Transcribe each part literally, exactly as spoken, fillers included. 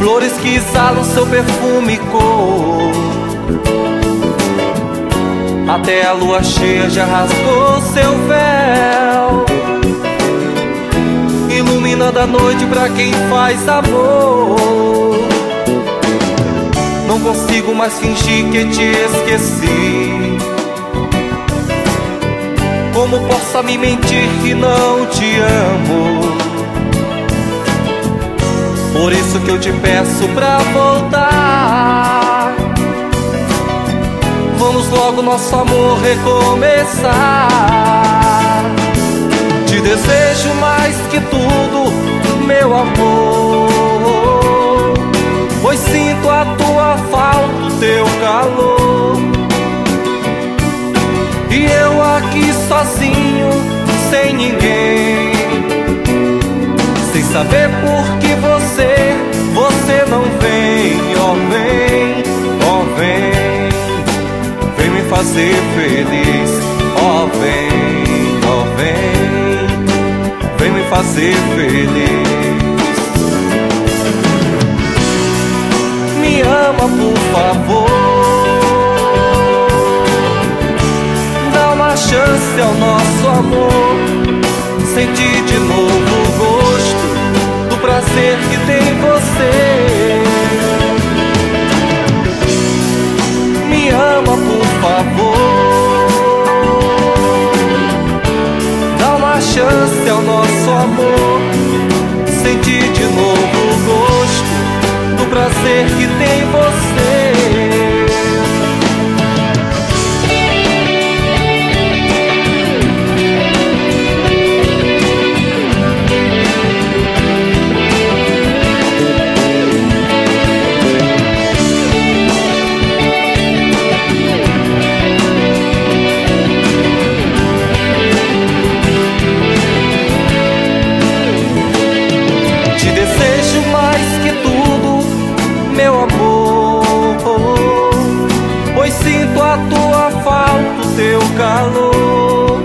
flores que exalam seu perfume e cor. Até a lua cheia já rasgou seu véu, iluminando a noite pra quem faz amor. Não consigo mais fingir que te esqueci. Como posso me mentir que não te amo? Por isso que eu te peço pra voltar. Vamos logo nosso amor recomeçar. Te desejo mais que tudo, meu amor, pois sinto a tua falta, o teu calor. E eu aqui sozinho, sem ninguém, sem saber por que você, você não vem. Ó vem, ó vem, vem me fazer feliz. Ó vem, ó vem, vem me fazer feliz. Me ama, por favor, dá uma chance ao nosso amor. Sentir de novo o gosto do prazer que tem você. Me ama, por favor, dá uma chance ao nosso amor. Sentir de novo o gosto do prazer que tem você. Sinto a tua falta, o teu calor.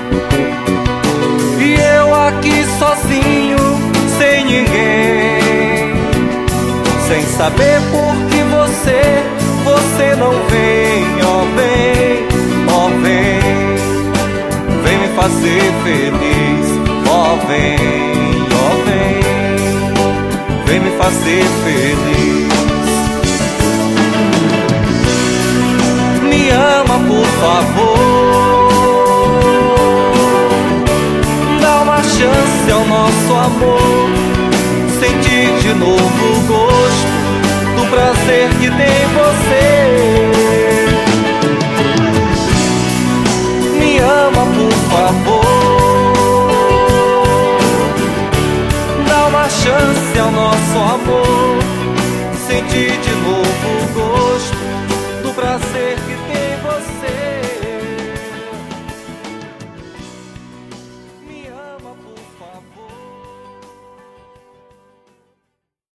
E eu aqui sozinho, sem ninguém, sem saber por que você, você não vem. Ó vem, ó vem, vem me fazer feliz. Ó vem, ó vem, vem me fazer feliz. Me ama, por favor, dá uma chance ao nosso amor. Sentir de novo o gosto do prazer que tem você. Me ama, por favor, dá uma chance ao nosso amor. Sentir de novo o gosto